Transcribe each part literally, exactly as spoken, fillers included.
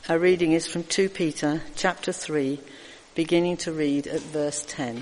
Our reading is from Second Peter chapter three, beginning to read at verse ten.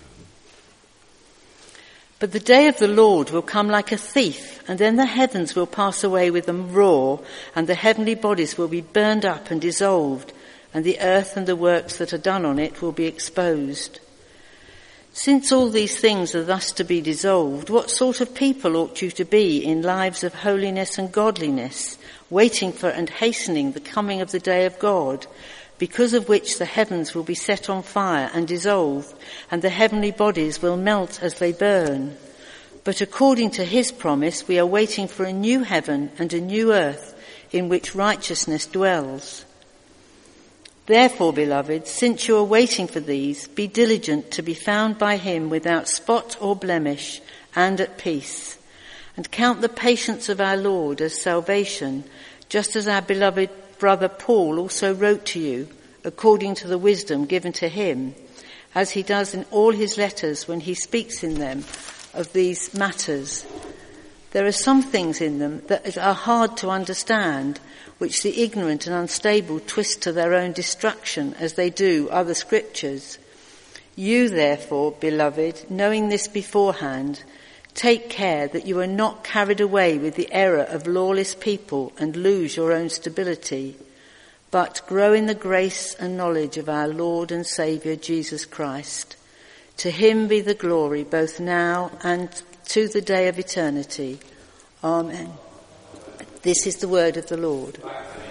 But the day of the Lord will come like a thief, and then the heavens will pass away with a roar, and the heavenly bodies will be burned up and dissolved, and the earth and the works that are done on it will be exposed. Since all these things are thus to be dissolved, what sort of people ought you to be in lives of holiness and godliness, waiting for and hastening the coming of the day of God, because of which the heavens will be set on fire and dissolved, and the heavenly bodies will melt as they burn? But according to his promise, we are waiting for a new heaven and a new earth in which righteousness dwells. Therefore, beloved, since you are waiting for these, be diligent to be found by him without spot or blemish and at peace, and count the patience of our Lord as salvation, just as our beloved brother Paul also wrote to you, according to the wisdom given to him, as he does in all his letters when he speaks in them of these matters. There are some things in them that are hard to understand, which the ignorant and unstable twist to their own destruction, as they do other scriptures. You, therefore, beloved, knowing this beforehand, take care that you are not carried away with the error of lawless people and lose your own stability, but grow in the grace and knowledge of our Lord and Saviour Jesus Christ. To him be the glory both now and to the day of eternity. Amen. This is the word of the Lord.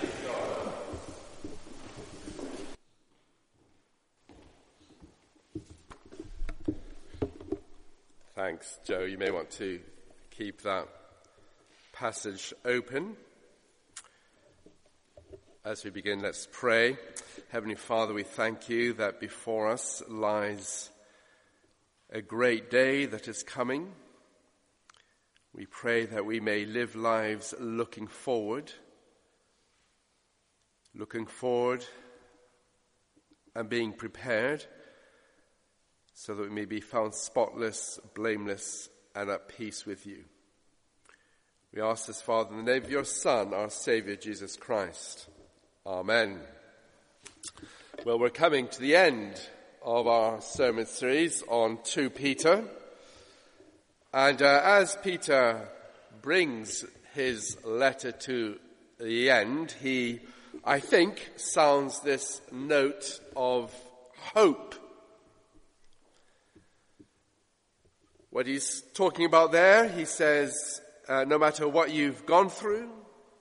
Thanks, Joe. You may want to keep that passage open. As we begin, let's pray. Heavenly Father, we thank you that before us lies a great day that is coming. We pray that we may live lives looking forward, looking forward and being prepared, so that we may be found spotless, blameless, and at peace with you. We ask this, Father, in the name of your Son, our Saviour, Jesus Christ. Amen. Well, we're coming to the end of our sermon series on Second Peter. And uh, as Peter brings his letter to the end, he, I think, sounds this note of hope. What he's talking about there, he says, uh, no matter what you've gone through,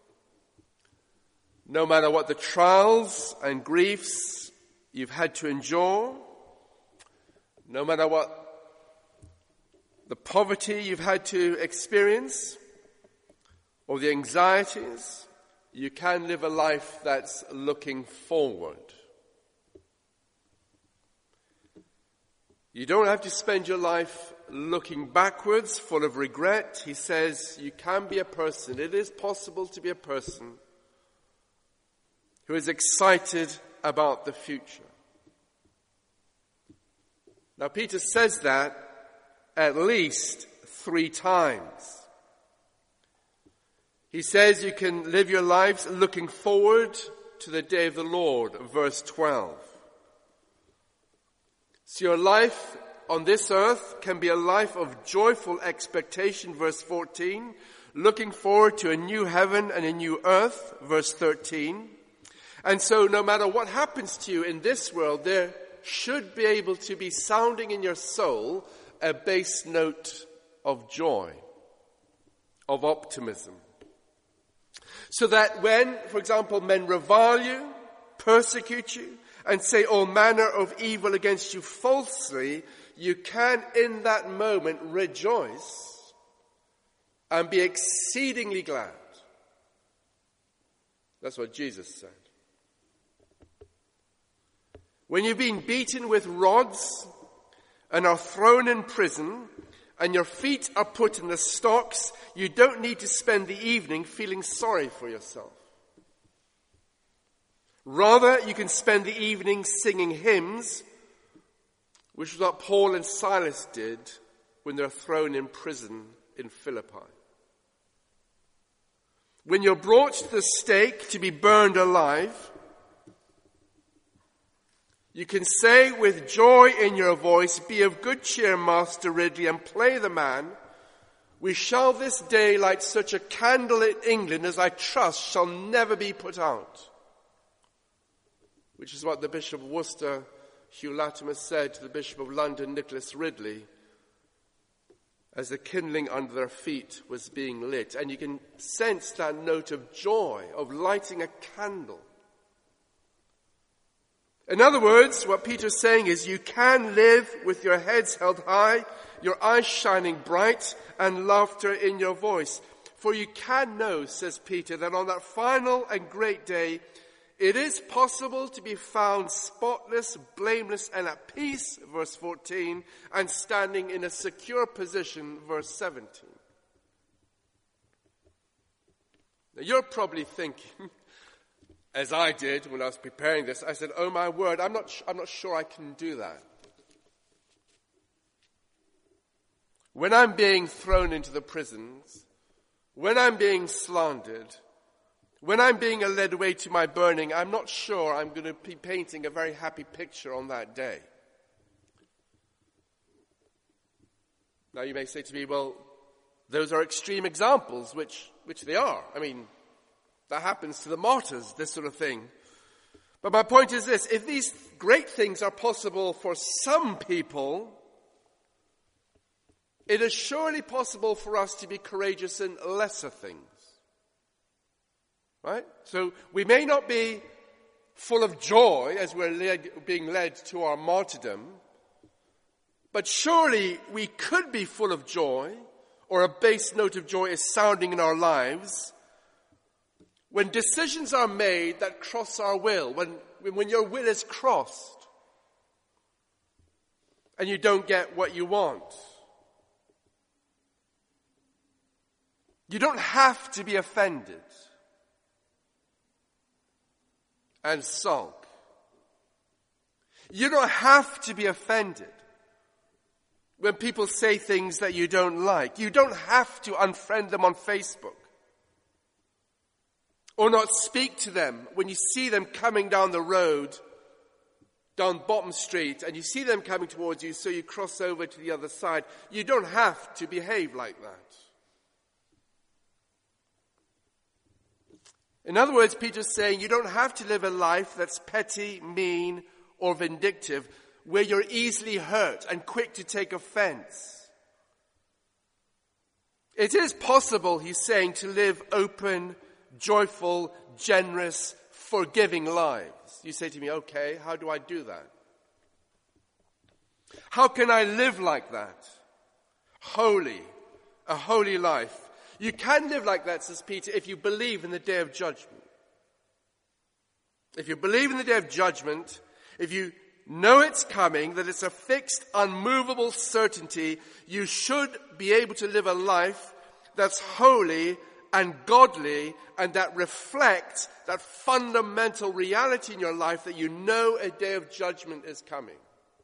no matter what the trials and griefs you've had to endure, no matter what the poverty you've had to experience, or the anxieties, you can live a life that's looking forward. You don't have to spend your life looking backwards, full of regret. He says you can be a person, it is possible to be a person who is excited about the future. Now, Peter says that at least three times. He says you can live your lives looking forward to the day of the Lord, verse twelve. So your life on this earth can be a life of joyful expectation, verse fourteen, looking forward to a new heaven and a new earth, verse thirteen. And so no matter what happens to you in this world, there should be able to be sounding in your soul a bass note of joy, of optimism. So that when, for example, men revile you, persecute you, and say all manner of evil against you falsely, you can in that moment rejoice and be exceedingly glad. That's what Jesus said. When you've been beaten with rods and are thrown in prison, and your feet are put in the stocks, you don't need to spend the evening feeling sorry for yourself. Rather, you can spend the evening singing hymns, which is what Paul and Silas did when they were thrown in prison in Philippi. When you're brought to the stake to be burned alive, You can say with joy in your voice, "Be of good cheer, Master Ridley, and play the man. We shall this day light such a candle in England as I trust shall never be put out." Which is what the Bishop of Worcester, Hugh Latimer, said to the Bishop of London, Nicholas Ridley, as the kindling under their feet was being lit. And you can sense that note of joy, of lighting a candle. In other words, what Peter's saying is you can live with your heads held high, your eyes shining bright, and laughter in your voice. For you can know, says Peter, that on that final and great day, it is possible to be found spotless, blameless, and at peace, verse fourteen, and standing in a secure position, verse seventeen. Now you're probably thinking, as I did when I was preparing this, I said, oh my word, I'm not, I'm not sure I can do that. When I'm being thrown into the prisons, when I'm being slandered, when I'm being led away to my burning, I'm not sure I'm going to be painting a very happy picture on that day. Now you may say to me, well, those are extreme examples, which, which they are. I mean, that happens to the martyrs, this sort of thing. But my point is this, if these great things are possible for some people, it is surely possible for us to be courageous in lesser things. Right? So we may not be full of joy as we're led, being led to our martyrdom, but surely we could be full of joy, or a bass note of joy is sounding in our lives, when decisions are made that cross our will, when, when your will is crossed, and you don't get what you want. You don't have to be offended and sulk. You don't have to be offended when people say things that you don't like. You don't have to unfriend them on Facebook or not speak to them when you see them coming down the road, down Bottom Street, and you see them coming towards you, so you cross over to the other side. You don't have to behave like that. In other words, Peter's saying you don't have to live a life that's petty, mean, or vindictive, where you're easily hurt and quick to take offense. It is possible, he's saying, to live open, joyful, generous, forgiving lives. You say to me, okay, how do I do that? How can I live like that? Holy, a holy life. You can live like that, says Peter, if you believe in the day of judgment. If you believe in the day of judgment, if you know it's coming, that it's a fixed, unmovable certainty, you should be able to live a life that's holy and godly and that reflects that fundamental reality in your life that you know a day of judgment is coming.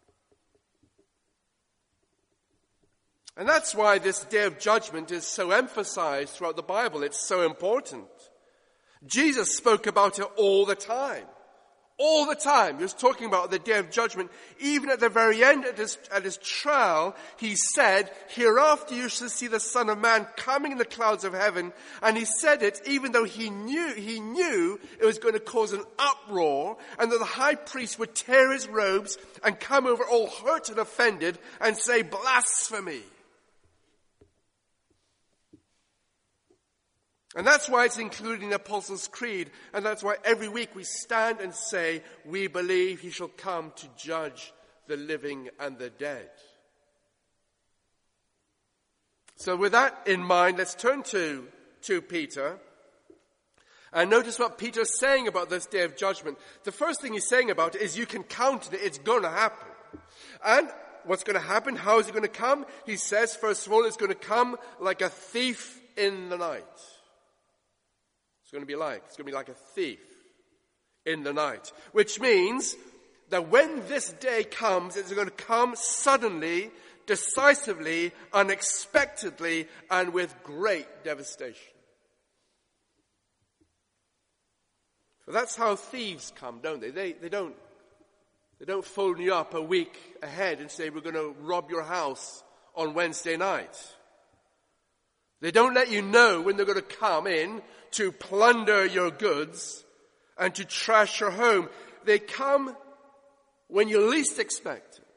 And that's why this day of judgment is so emphasized throughout the Bible. It's so important. Jesus spoke about it all the time. All the time. He was talking about the day of judgment. Even at the very end at his, at his trial, he said, hereafter you shall see the Son of Man coming in the clouds of heaven. And he said it even though he knew, he knew it was going to cause an uproar and that the high priest would tear his robes and come over all hurt and offended and say, blasphemy. And that's why it's included in the Apostles' Creed. And that's why every week we stand and say, we believe he shall come to judge the living and the dead. So with that in mind, let's turn to, to Peter. And notice what Peter's saying about this day of judgment. The first thing he's saying about it is you can count it. It's going to happen. And what's going to happen? How is it going to come? He says, first of all, it's going to come like a thief in the night. It's going to be like, it's going to be like a thief in the night. Which means that when this day comes, it's going to come suddenly, decisively, unexpectedly, and with great devastation. So that's how thieves come, don't they? They, they don't, They don't phone you up a week ahead and say, we're going to rob your house on Wednesday night. They don't let you know when they're going to come in to plunder your goods and to trash your home. They come when you least expect it.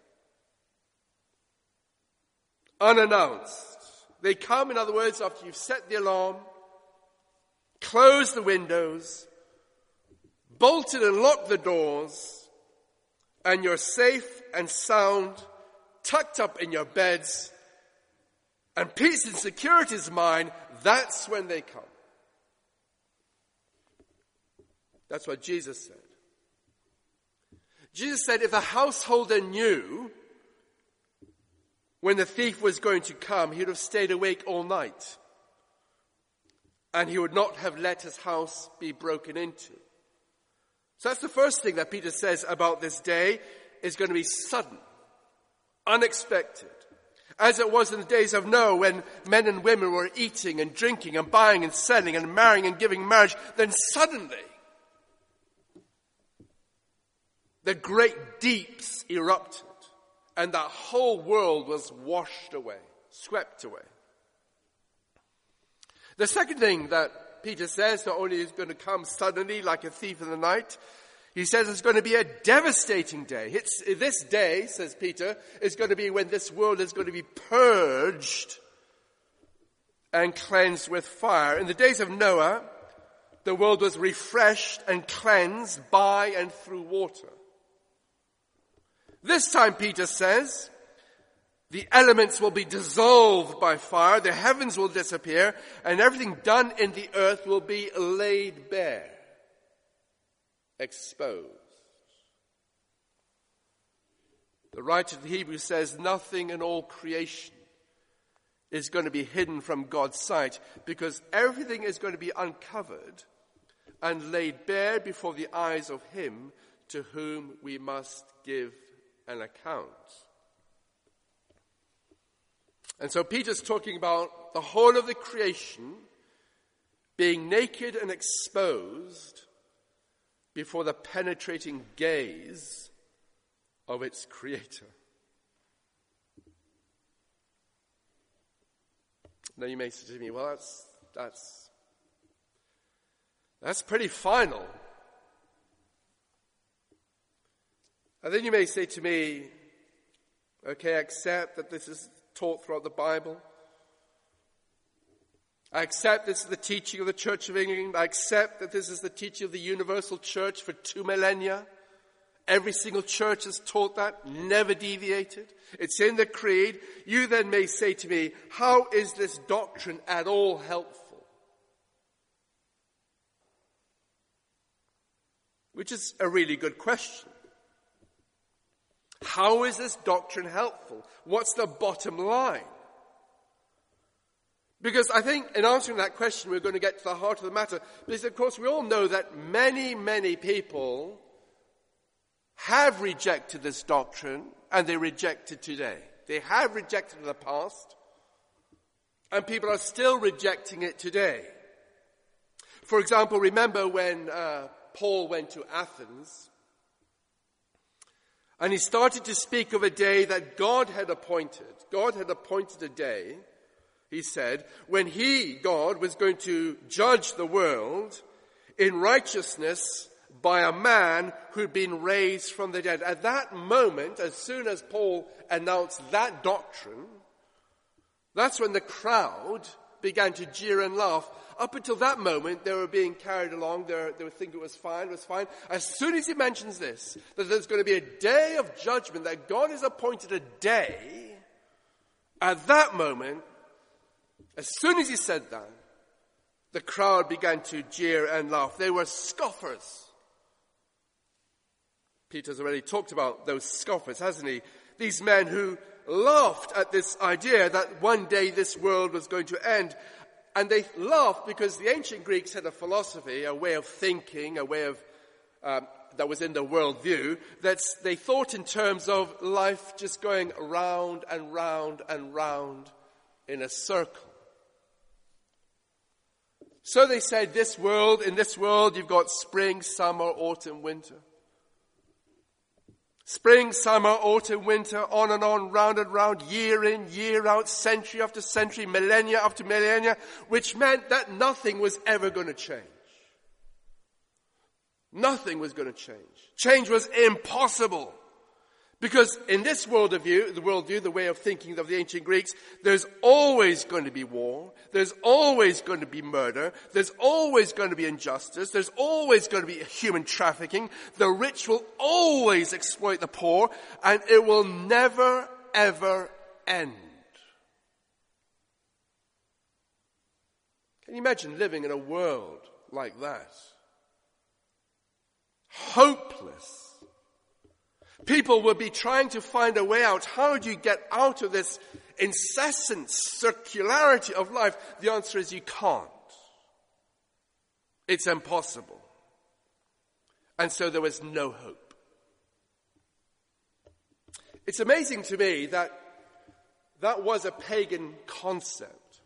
Unannounced. They come, in other words, after you've set the alarm, closed the windows, bolted and locked the doors, and you're safe and sound, tucked up in your beds, and peace and security is mine. That's when they come. That's what Jesus said. Jesus said if the householder knew when the thief was going to come, he would have stayed awake all night. And he would not have let his house be broken into. So that's the first thing that Peter says about this day. Is going to be sudden, unexpected. As it was in the days of Noah, when men and women were eating and drinking and buying and selling and marrying and giving marriage, then suddenly the great deeps erupted and that whole world was washed away, swept away. The second thing that Peter says, not only is going to come suddenly like a thief in the night, he says it's going to be a devastating day. It's, this day, says Peter, is going to be when this world is going to be purged and cleansed with fire. In the days of Noah, the world was refreshed and cleansed by and through water. This time, Peter says, the elements will be dissolved by fire, the heavens will disappear, and everything done in the earth will be laid bare, exposed. The writer of the Hebrews says nothing in all creation is going to be hidden from God's sight, because everything is going to be uncovered and laid bare before the eyes of him to whom we must give an account. And so Peter's talking about the whole of the creation being naked and exposed before the penetrating gaze of its creator. Now you may say to me, well, that's, that's, that's pretty final. And then you may say to me, okay, I accept that this is taught throughout the Bible. I accept this is the teaching of the Church of England. I accept that this is the teaching of the universal church for two millennia. Every single church has taught that, never deviated. It's in the creed. You then may say to me, how is this doctrine at all helpful? Which is a really good question. How is this doctrine helpful? What's the bottom line? Because I think in answering that question, we're going to get to the heart of the matter. Because, of course, we all know that many, many people have rejected this doctrine, and they reject it today. They have rejected it in the past, and people are still rejecting it today. For example, remember when uh, Paul went to Athens, and he started to speak of a day that God had appointed. God had appointed a day, he said, when he, God, was going to judge the world in righteousness by a man who'd been raised from the dead. At that moment, as soon as Paul announced that doctrine, that's when the crowd began to jeer and laugh. Up until that moment, they were being carried along. They were, they were thinking it was fine, it was fine. As soon as he mentions this, that there's going to be a day of judgment, that God has appointed a day, at that moment, as soon as he said that, the crowd began to jeer and laugh. They were scoffers. Peter's already talked about those scoffers, hasn't he? These men who laughed at this idea that one day this world was going to end. And they laughed because the ancient Greeks had a philosophy, a way of thinking, a way of um, that was in their worldview, that they thought in terms of life just going round and round and round in a circle. So they said, this world, in this world, you've got spring, summer, autumn, winter. Spring, summer, autumn, winter, on and on, round and round, year in, year out, century after century, millennia after millennia, which meant that nothing was ever going to change. Nothing was going to change. Change was impossible. Because in this worldview, the worldview, the way of thinking of the ancient Greeks, there's always going to be war, there's always going to be murder, there's always going to be injustice, there's always going to be human trafficking, the rich will always exploit the poor, and it will never, ever end. Can you imagine living in a world like that? Hopeless. People will be trying to find a way out. How do you get out of this incessant circularity of life? The answer is you can't. It's impossible. And so there was no hope. It's amazing to me that that was a pagan concept.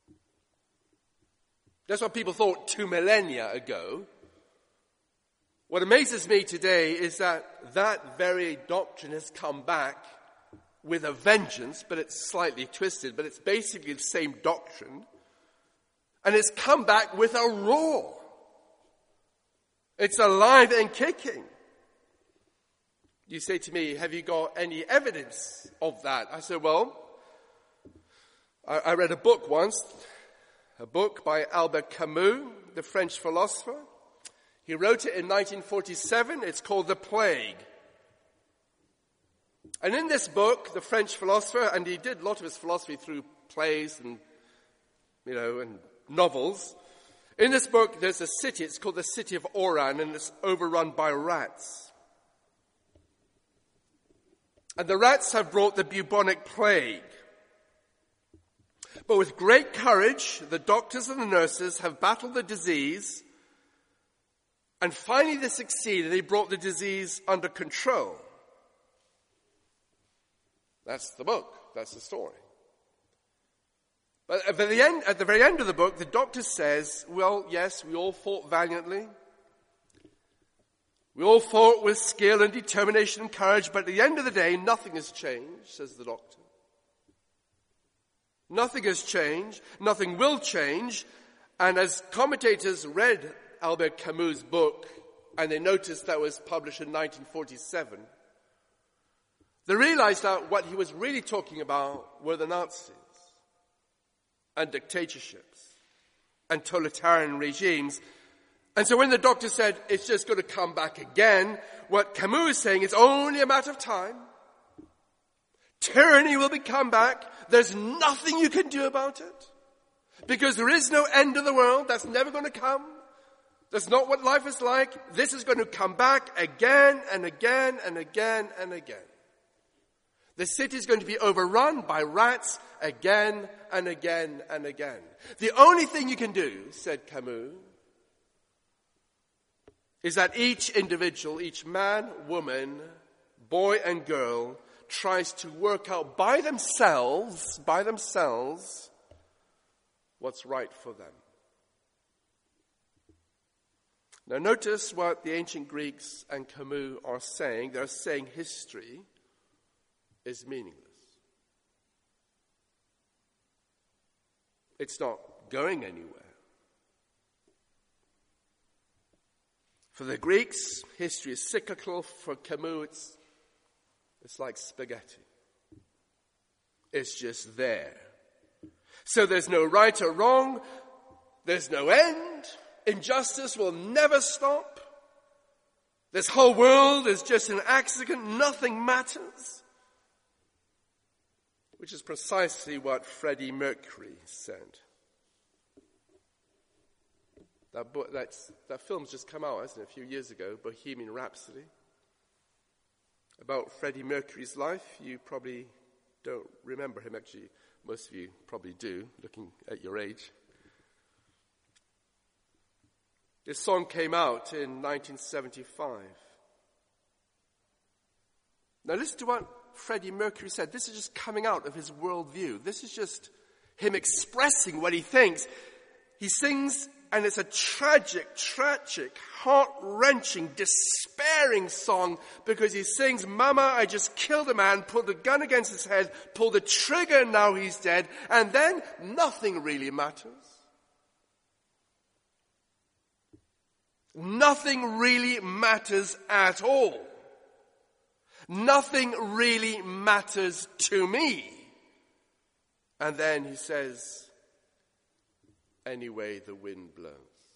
That's what people thought two millennia ago. What amazes me today is that that very doctrine has come back with a vengeance, but it's slightly twisted, but it's basically the same doctrine. And it's come back with a roar. It's alive and kicking. You say to me, have you got any evidence of that? I said, well, I, I read a book once, a book by Albert Camus, the French philosopher. He wrote it in nineteen forty-seven. It's called The Plague. And in this book, the French philosopher, and he did a lot of his philosophy through plays and, you know, and novels. In this book, there's a city. It's called the city of Oran, and it's overrun by rats. And the rats have brought the bubonic plague. But with great courage, the doctors and the nurses have battled the disease. And finally they succeeded. They brought the disease under control. That's the book. That's the story. But at the end, at the very end of the book, the doctor says, well, yes, we all fought valiantly. We all fought with skill and determination and courage, but at the end of the day, nothing has changed, says the doctor. Nothing has changed. Nothing will change. And as commentators read Albert Camus' book, and they noticed that was published in nineteen forty-seven, they realized that what he was really talking about were the Nazis and dictatorships and totalitarian regimes. And so when the doctor said it's just going to come back again, what Camus is saying is only a matter of time. Tyranny will be come back. There's nothing you can do about it. Because there is no end of the world. That's never going to come. That's not what life is like. This is going to come back again and again and again and again. The city is going to be overrun by rats again and again and again. The only thing you can do, said Camus, is that each individual, each man, woman, boy and girl tries to work out by themselves, by themselves, what's right for them. Now notice what the ancient Greeks and Camus are saying. They're saying history is meaningless. It's not going anywhere. For the Greeks, history is cyclical. For Camus, it's, it's like spaghetti. It's just there. So there's no right or wrong. There's no end. Injustice will never stop. This whole world is just an accident. Nothing matters. Which is precisely what Freddie Mercury said. That, book, that's, that film's just come out, hasn't it, a few years ago, Bohemian Rhapsody. About Freddie Mercury's life. You probably don't remember him. Actually, most of you probably do, looking at your age. This song came out in nineteen seventy-five. Now listen to what Freddie Mercury said. This is just coming out of his worldview. This is just him expressing what he thinks. He sings and it's a tragic, tragic, heart-wrenching, despairing song because he sings, Mama, I just killed a man, pulled a gun against his head, pulled the trigger, and now he's dead. And then nothing really matters. Nothing really matters at all. Nothing really matters to me. And then he says, anyway the wind blows.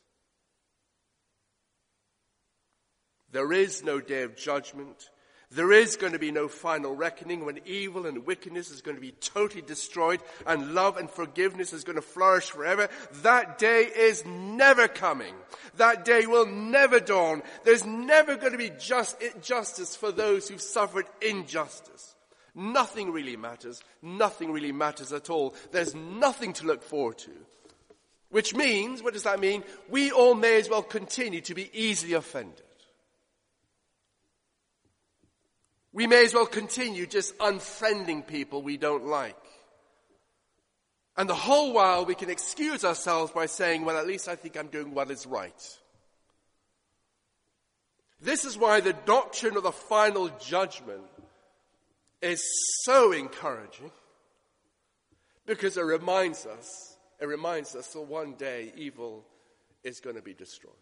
There is no day of judgment. There is going to be no final reckoning when evil and wickedness is going to be totally destroyed and love and forgiveness is going to flourish forever. That day is never coming. That day will never dawn. There's never going to be just justice for those who've suffered injustice. Nothing really matters. Nothing really matters at all. There's nothing to look forward to. Which means, what does that mean? We all may as well continue to be easily offended. We may as well continue just unfriending people we don't like. And the whole while we can excuse ourselves by saying, well, at least I think I'm doing what is right. This is why the doctrine of the final judgment is so encouraging. Because it reminds us, it reminds us that one day evil is going to be destroyed.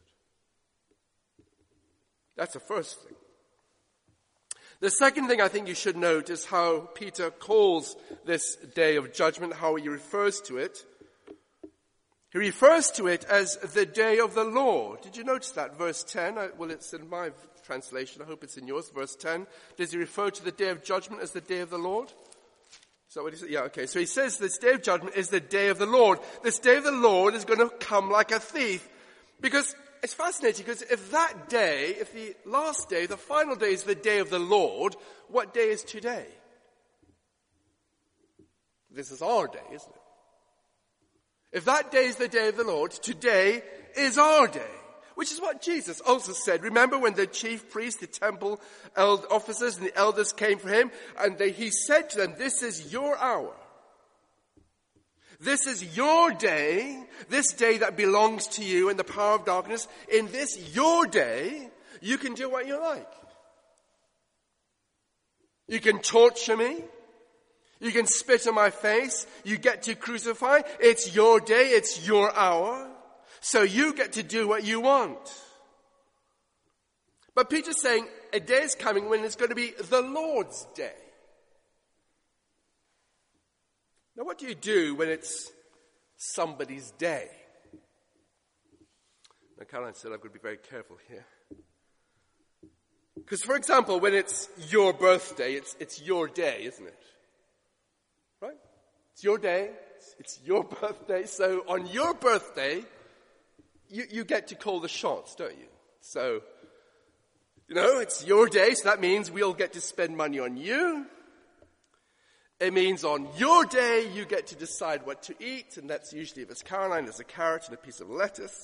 That's the first thing. The second thing I think you should note is how Peter calls this day of judgment, how he refers to it. He refers to it as the day of the Lord. Did you notice that? Verse ten, well, it's in my translation. I hope it's in yours. Verse ten. Does he refer to the day of judgment as the day of the Lord? Is that what he said? Yeah, okay. So he says this day of judgment is the day of the Lord. This day of the Lord is going to come like a thief. Because it's fascinating, because if that day, if the last day, the final day is the day of the Lord, what day is today? This is our day, isn't it? If that day is the day of the Lord, today is our day. Which is what Jesus also said. Remember when the chief priests, the temple officers, and the elders came for him, and they, he said to them, this is your hour. This is your day, this day that belongs to you in the power of darkness. In this, your day, you can do what you like. You can torture me. You can spit in my face. You get to crucify. It's your day. It's your hour. So you get to do what you want. But Peter's saying a day is coming when it's going to be the Lord's day. Now, what do you do when it's somebody's day? Now, Caroline said I've got to be very careful here. Because, for example, when it's your birthday, it's, it's your day, isn't it? Right? It's your day. It's, it's your birthday. So on your birthday, you, you get to call the shots, don't you? So, you know, it's your day, so that means we'll get to spend money on you. It means on your day, you get to decide what to eat, and that's usually, if it's Caroline, there's a carrot and a piece of lettuce.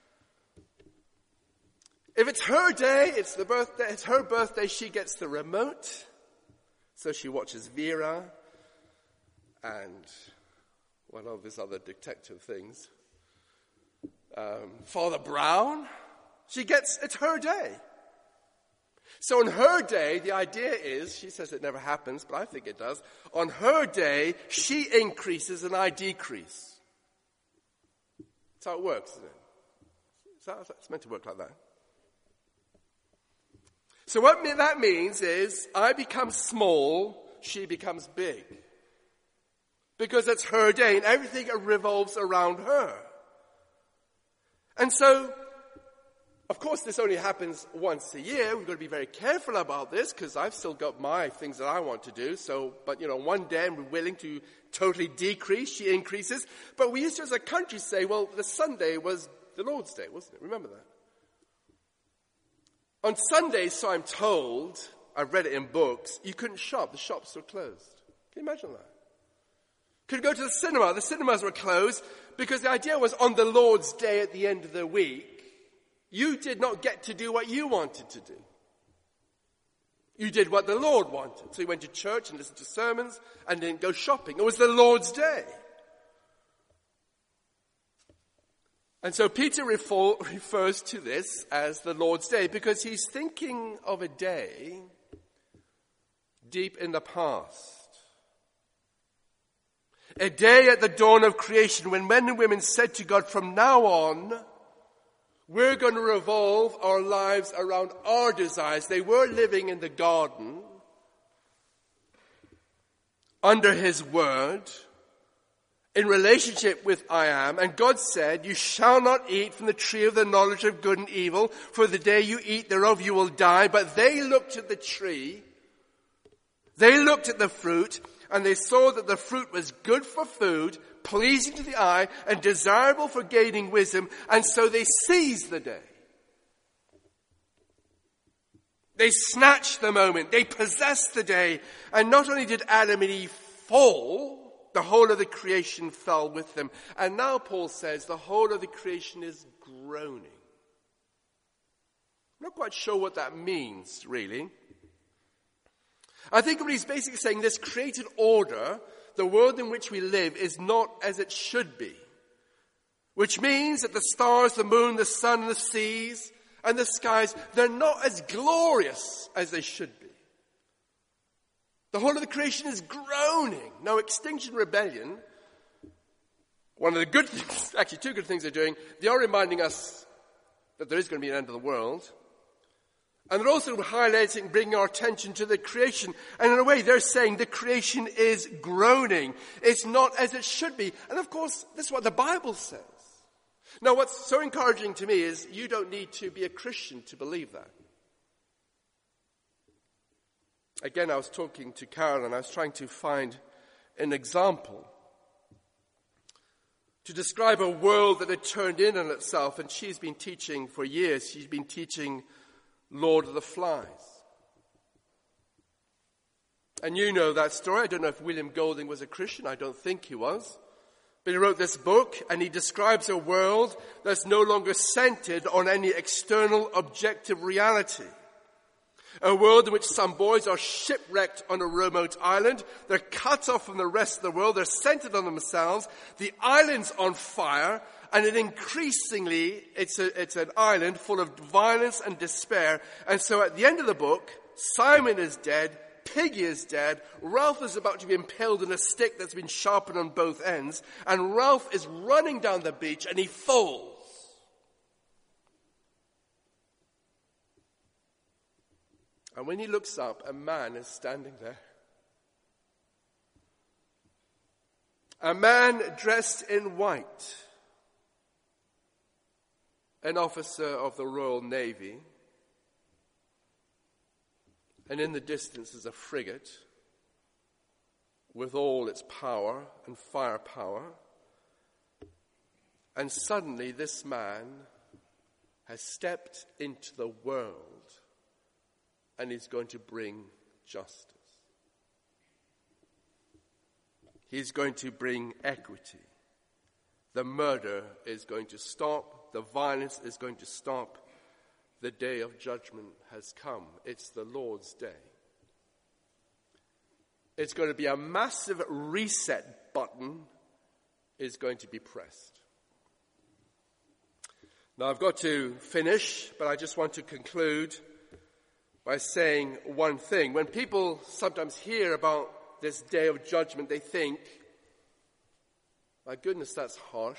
If it's her day, it's the birthday, it's her birthday, she gets the remote. So she watches Vera and one of these other detective things. Um, Father Brown. She gets, it's her day. So on her day, the idea is, she says it never happens, but I think it does. On her day, she increases and I decrease. That's how it works, isn't it? It's meant to work like that. So what that means is, I become small, she becomes big. Because it's her day, and everything revolves around her. And so, of course, this only happens once a year. We've got to be very careful about this, because I've still got my things that I want to do. So, but, you know, one day I'm willing to totally decrease. She increases. But we used to, as a country, say, well, the Sunday was the Lord's Day, wasn't it? Remember that? On Sundays, so I'm told, I've read it in books, you couldn't shop. The shops were closed. Can you imagine that? Couldn't go to the cinema. The cinemas were closed because the idea was on the Lord's Day at the end of the week, you did not get to do what you wanted to do. You did what the Lord wanted. So you went to church and listened to sermons and didn't go shopping. It was the Lord's Day. And so Peter refer, refers to this as the Lord's Day because he's thinking of a day deep in the past. A day at the dawn of creation when men and women said to God, from now on, we're going to revolve our lives around our desires. They were living in the garden under his word, in relationship with I am. And God said, you shall not eat from the tree of the knowledge of good and evil, for the day you eat thereof you will die. But they looked at the tree, they looked at the fruit, and they saw that the fruit was good for food, pleasing to the eye, and desirable for gaining wisdom, and so they seized the day. They snatched the moment, they possessed the day, and not only did Adam and Eve fall, the whole of the creation fell with them. And now Paul says the whole of the creation is groaning. I'm not quite sure what that means, really. I think what he's basically saying, this created order, the world in which we live, is not as it should be. Which means that the stars, the moon, the sun, and the seas, and the skies, they're not as glorious as they should be. The whole of the creation is groaning. Now, Extinction Rebellion, one of the good things, actually two good things they're doing, they are reminding us that there is going to be an end of the world. And they're also highlighting, bringing our attention to the creation. And in a way, they're saying the creation is groaning. It's not as it should be. And of course, this is what the Bible says. Now, what's so encouraging to me is you don't need to be a Christian to believe that. Again, I was talking to Carol and I was trying to find an example to describe a world that had turned in on itself. And she's been teaching for years. She's been teaching Lord of the Flies. And you know that story. I don't know if William Golding was a Christian. I don't think he was. But he wrote this book and he describes a world that's no longer centered on any external objective reality. A world in which some boys are shipwrecked on a remote island. They're cut off from the rest of the world. They're centered on themselves. The island's on fire. And it increasingly, it's, a, it's an island full of violence and despair. And so at the end of the book, Simon is dead, Piggy is dead, Ralph is about to be impaled on a stick that's been sharpened on both ends, and Ralph is running down the beach and he falls. And when he looks up, a man is standing there. A man dressed in white. An officer of the Royal Navy, and in the distance is a frigate with all its power and firepower, and suddenly this man has stepped into the world and is going to bring justice. He's going to bring equity. The murder is going to stop. The violence is going to stop. The day of judgment has come. It's the Lord's day. It's going to be a massive reset button is going to be pressed. Now I've got to finish, but I just want to conclude by saying one thing. When people sometimes hear about this day of judgment, they think, my goodness, that's harsh.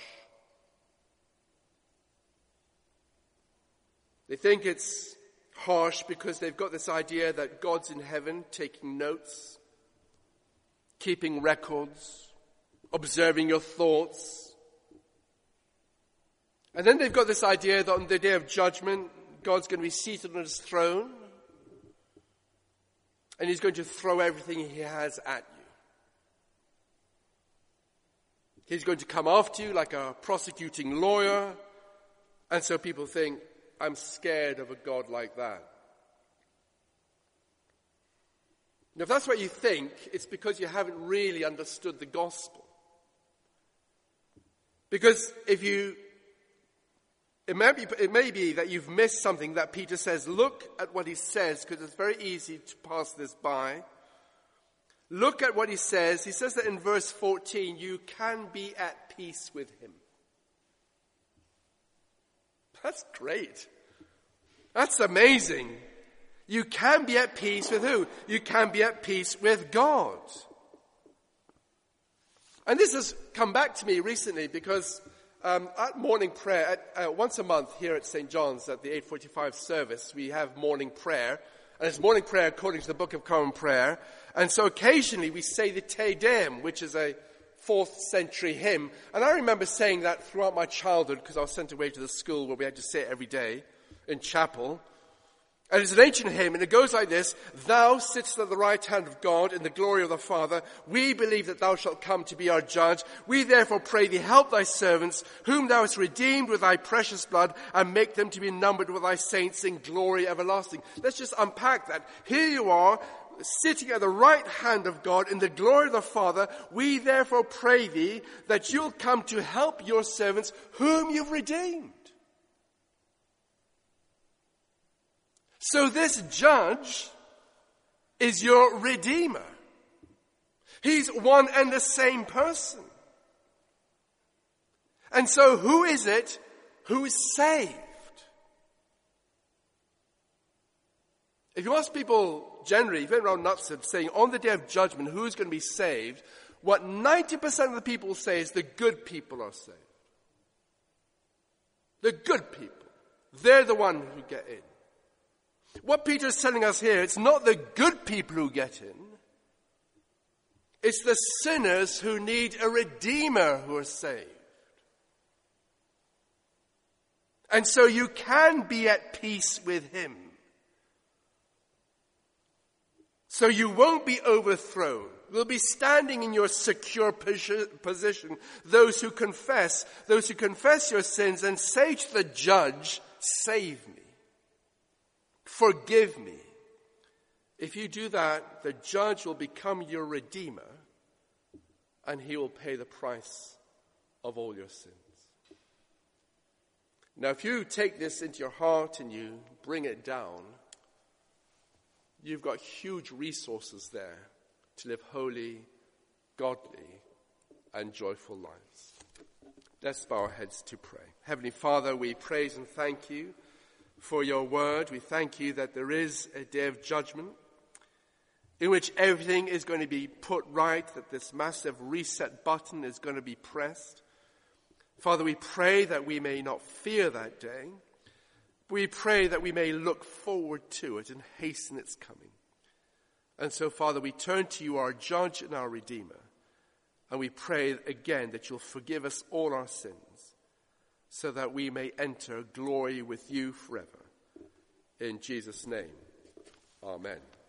They think it's harsh because they've got this idea that God's in heaven taking notes, keeping records, observing your thoughts. And then they've got this idea that on the day of judgment, God's going to be seated on his throne and he's going to throw everything he has at you. He's going to come after you like a prosecuting lawyer. And so people think, I'm scared of a God like that. Now, if that's what you think, it's because you haven't really understood the gospel. Because if you, it may be, it may be that you've missed something that Peter says. Look at what he says, because it's very easy to pass this by. Look at what he says. He says that in verse fourteen, you can be at peace with him. That's great. That's amazing. You can be at peace with who? You can be at peace with God. And this has come back to me recently because um, at morning prayer, at, uh, once a month here at Saint John's at the eight forty-five service, we have morning prayer. And it's morning prayer according to the Book of Common Prayer. And so occasionally we say the Te Deum, which is a fourth century hymn. And I remember saying that throughout my childhood because I was sent away to the school where we had to say it every day in chapel. And it's an ancient hymn, and it goes like this: Thou sittest at the right hand of God in the glory of the Father. We believe that thou shalt come to be our judge. We therefore pray thee, help thy servants, whom thou hast redeemed with thy precious blood, and make them to be numbered with thy saints in glory everlasting. Let's just unpack that. Here you are, sitting at the right hand of God in the glory of the Father. We therefore pray thee that you'll come to help your servants, whom you've redeemed. So this judge is your redeemer. He's one and the same person. And so who is it who is saved? If you ask people generally, if you went around Knutsford saying on the day of judgment who's going to be saved, what ninety percent of the people say is the good people are saved. The good people. They're the ones who get in. What Peter is telling us here, it's not the good people who get in. It's the sinners who need a redeemer who are saved. And so you can be at peace with him. So you won't be overthrown. You'll be standing in your secure position. Those who confess, those who confess your sins and say to the judge, save me. Forgive me. If you do that, the judge will become your redeemer, and he will pay the price of all your sins. Now, if you take this into your heart and you bring it down, you've got huge resources there to live holy, godly, and joyful lives. Let's bow our heads to pray. Heavenly Father, we praise and thank you for your word. We thank you that there is a day of judgment in which everything is going to be put right, that this massive reset button is going to be pressed. Father, we pray that we may not fear that day. We pray that we may look forward to it and hasten its coming. And so, Father, we turn to you, our judge and our redeemer, and we pray again that you'll forgive us all our sins, so that we may enter glory with you forever. In Jesus' name, amen.